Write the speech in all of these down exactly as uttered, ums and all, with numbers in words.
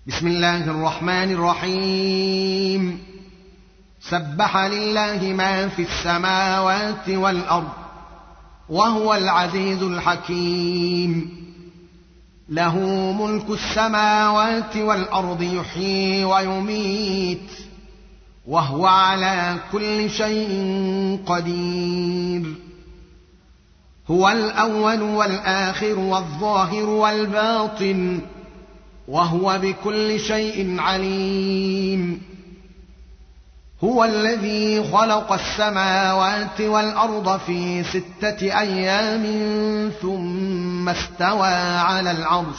بسم الله الرحمن الرحيم. سبح لله ما في السماوات والأرض وهو العزيز الحكيم. له ملك السماوات والأرض يحيي ويميت وهو على كل شيء قدير. هو الأول والآخر والظاهر والباطن وهو بكل شيء عليم. هو الذي خلق السماوات والأرض في ستة أيام ثم استوى على العرش،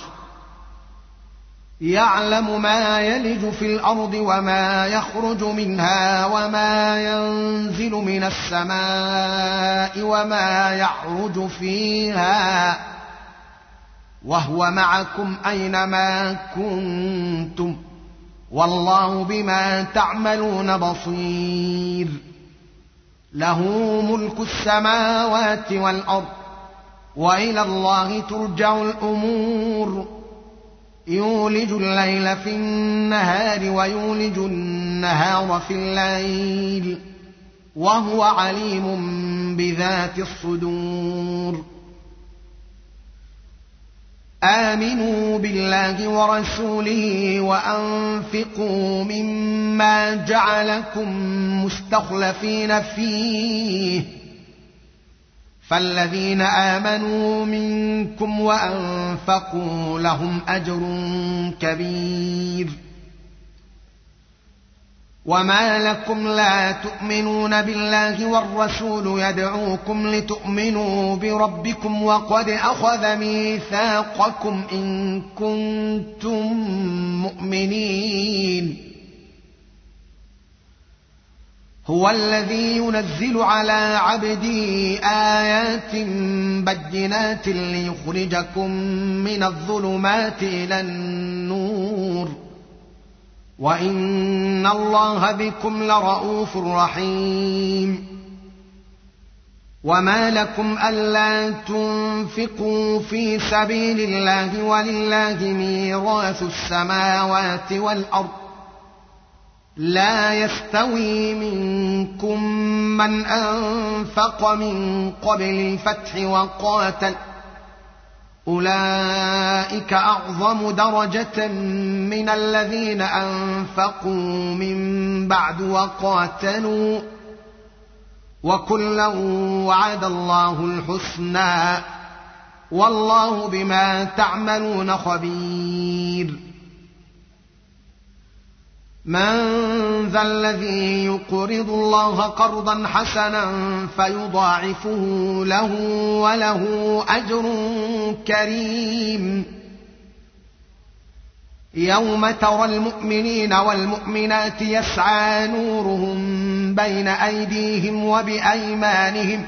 يعلم ما يلج في الأرض وما يخرج منها وما ينزل من السماء وما يعرج فيها، وهو معكم أينما كنتم والله بما تعملون بصير. له ملك السماوات والأرض وإلى الله ترجع الأمور. يولج الليل في النهار ويولج النهار في الليل وهو عليم بذات الصدور. آمنوا بالله ورسوله وأنفقوا مما جعلكم مستخلفين فيه، فالذين آمنوا منكم وأنفقوا لهم أجر كبير. وما لكم لا تؤمنون بالله والرسول يدعوكم لتؤمنوا بربكم وقد أخذ ميثاقكم إن كنتم مؤمنين. هو الذي ينزل على عبده آيات بينات ليخرجكم من الظلمات إلى النور وإن الله بكم لرءوف رحيم. وما لكم ألا تنفقوا في سبيل الله ولله ميراث السماوات والأرض، لا يستوي منكم من أنفق من قبل الفتح وقاتل، أولئك أعظم درجة من الذين أنفقوا من بعد وقاتلوا، وكلا وعد الله الحسنى والله بما تعملون خبير. من ذا الذي يقرض الله قرضا حسنا فيضاعفه له وله أجر كريم. يوم ترى المؤمنين والمؤمنات يسعى نورهم بين أيديهم وبأيمانهم،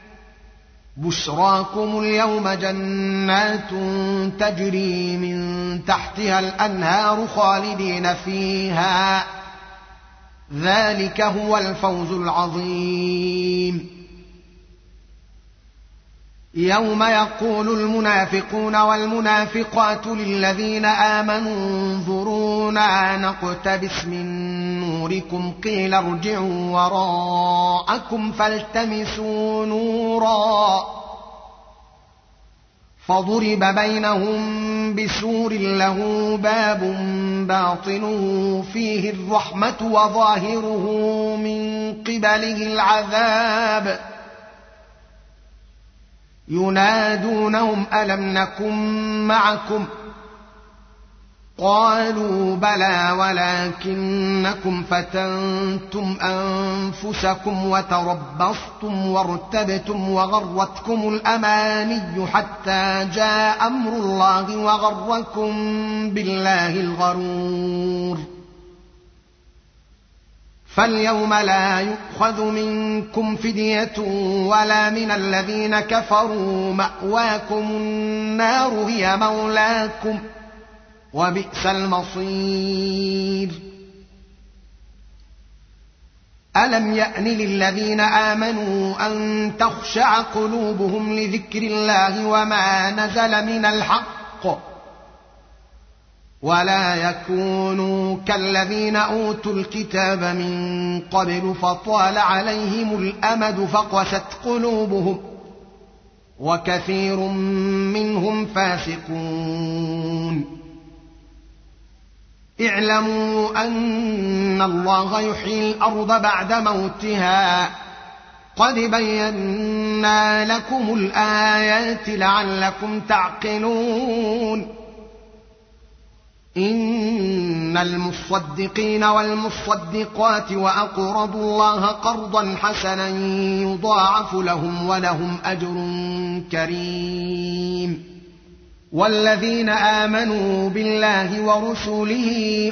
بشراكم اليوم جنات تجري من تحتها الأنهار خالدين فيها، ذلك هو الفوز العظيم. يوم يقول المنافقون والمنافقات للذين آمنوا انظرونا نقتبس من نوركم قيل ارجعوا وراءكم فالتمسوا نورا، فضرب بينهم بسور له باب باطنه فيه الرحمة وظاهره من قبله العذاب. ينادونهم ألم نكن معكم؟ قالوا بلى ولكنكم فتنتم أنفسكم وتربصتم وارتبتم وغرتكم الأماني حتى جاء أمر الله وغركم بالله الغرور. فاليوم لا يؤخذ منكم فدية ولا من الذين كفروا، مأواكم النار هي مولاكم وبئس المصير. ألم يأن للذين آمنوا أن تخشع قلوبهم لذكر الله وما نزل من الحق ولا يكونوا كالذين أوتوا الكتاب من قبل فطال عليهم الأمد فقست قلوبهم وكثير منهم فاسقون. اعلموا أن الله يحيي الأرض بعد موتها قد بينا لكم الآيات لعلكم تعقلون. إن المصدقين والمصدقات وأقرضوا الله قرضا حسنا يضاعف لهم ولهم أجر كريم. والذين آمنوا بالله ورسله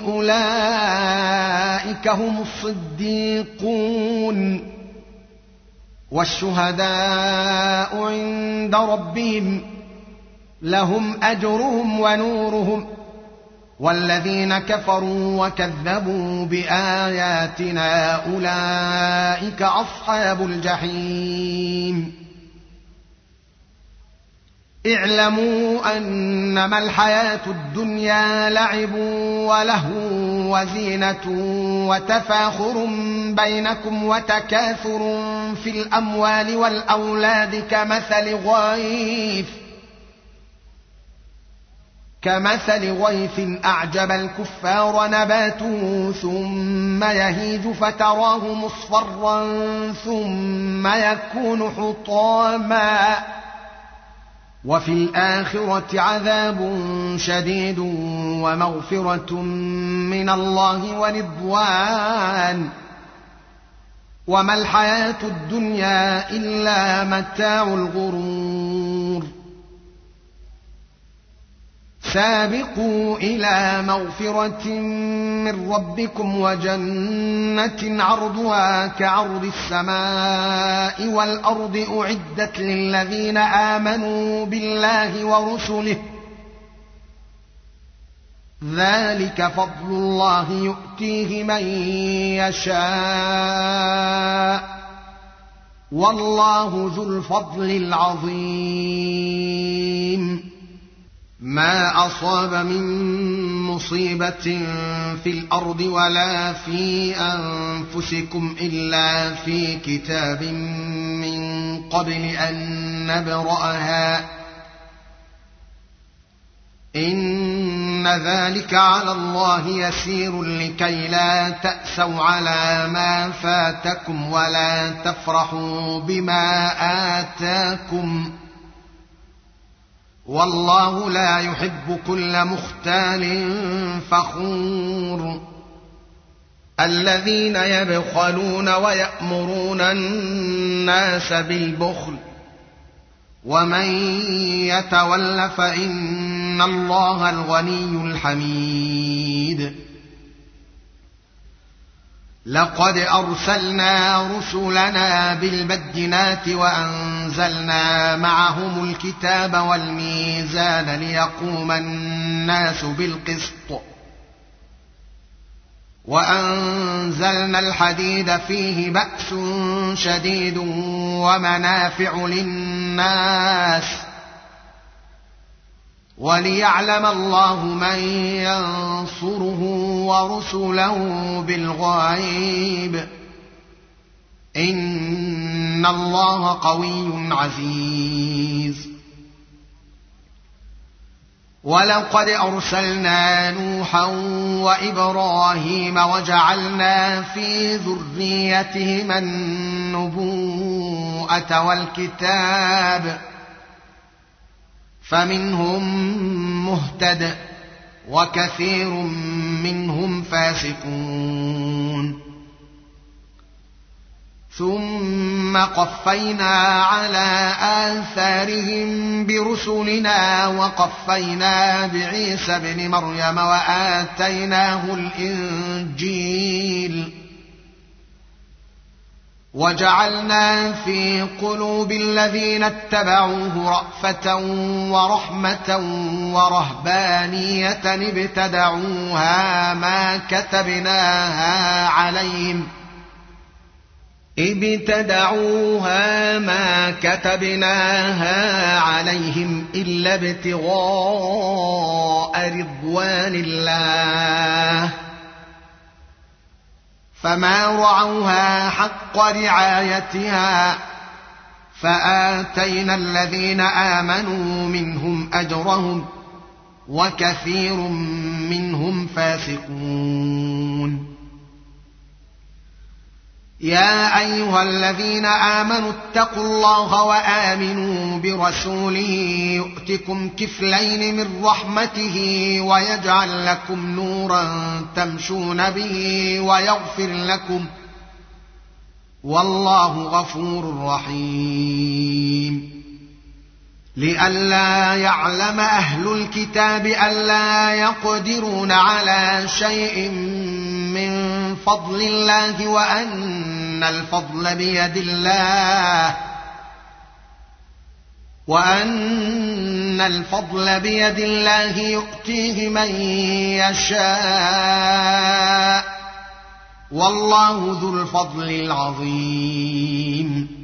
أولئك هم الصديقون والشهداء عند ربهم لهم أجرهم ونورهم. والذين كفروا وكذبوا بآياتنا أولئك أصحاب الجحيم. اعلموا أنما الحياة الدنيا لعب ولهو وزينة وتفاخر بينكم وتكاثر في الأموال والأولاد كمثل غيث كمثل غيث أعجب الكفار نباته ثم يهيج فتراه مصفرا ثم يكون حطاما وفي الآخرة عذاب شديد ومغفرة من الله ورضوان وما الحياة الدنيا إلا متاع الغرور. سابقوا إلى مغفرة من ربكم وجنة عرضها كعرض السماء والأرض أعدت للذين آمنوا بالله ورسله ذلك فضل الله يؤتيه من يشاء والله ذو الفضل العظيم. ما أصاب من مصيبة في الأرض ولا في أنفسكم إلا في كتاب من قبل أن نبرأها إن ذلك على الله يسير لكي لا تأسوا على ما فاتكم ولا تفرحوا بما آتاكم والله لا يحب كل مختال فخور. الذين يبخلون ويأمرون الناس بالبخل ومن يتول فإن الله الغني الحميد. لقد أرسلنا رسلنا بالبينات وأنزلنا معهم الكتاب والميزان ليقوم الناس بالقسط وأنزلنا الحديد فيه بأس شديد ومنافع للناس وليعلم الله من ينصره ورسله بالغيب إن الله قوي عزيز. ولقد أرسلنا نوحا وإبراهيم وجعلنا في ذريتهما النبوءة والكتاب فمنهم مهتد وكثير منهم فاسقون. ثم قفينا على آثارهم برسلنا وقفينا بعيسى ابن مريم وآتيناه الإنجيل وجعلنا في قلوب الذين اتبعوه رأفة ورحمة ورهبانية ابتدعوها ما كتبناها عليهم ابتدعوها ما كتبناها عليهم إلا ابتغاء رضوان الله فما رعوها حق رعايتها فآتينا الذين آمنوا منهم أجرهم وكثير منهم فاسقون. يا أيها الذين آمنوا اتقوا الله وآمنوا برسوله يؤتكم كفلين من رحمته ويجعل لكم نورا تمشون به ويغفر لكم والله غفور رحيم. لئلا يعلم أهل الكتاب ألا يقدرون على شيء من فضل الله وأن الفضل بيد الله وأن الفضل بيد الله يؤتيه من يشاء والله ذو الفضل العظيم.